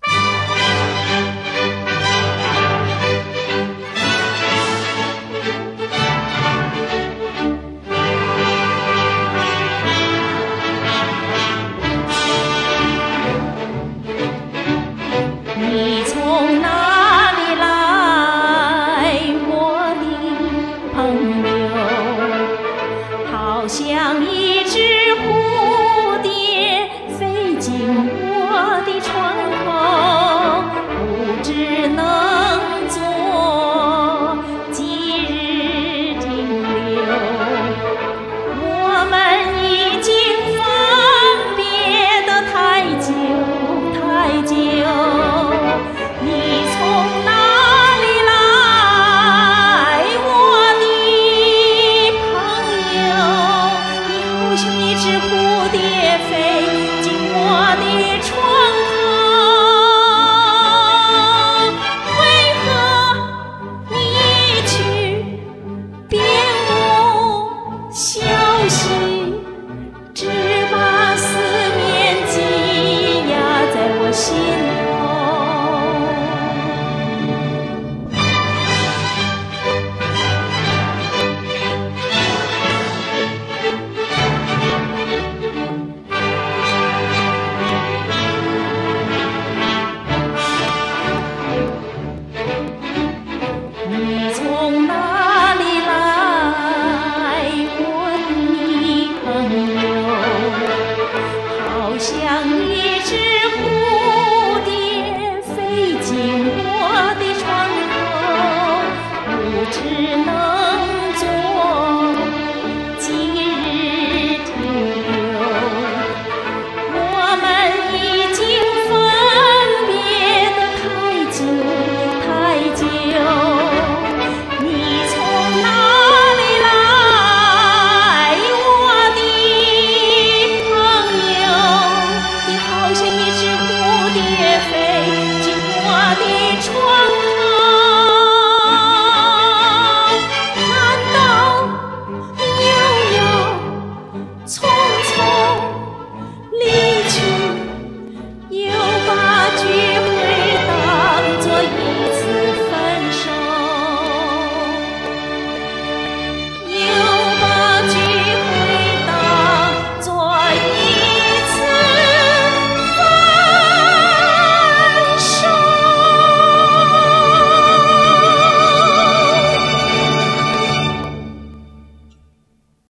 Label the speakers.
Speaker 1: 你从哪里来，我的朋友？好像一只蝴蝶飞进我的窗口，不知能做几日停留。我们已经分别得太久太久。你从哪里来，我的朋友？你好像一只蝴蝶飞进我的窗口，为何你去别无消息，只把思念积压在我心里？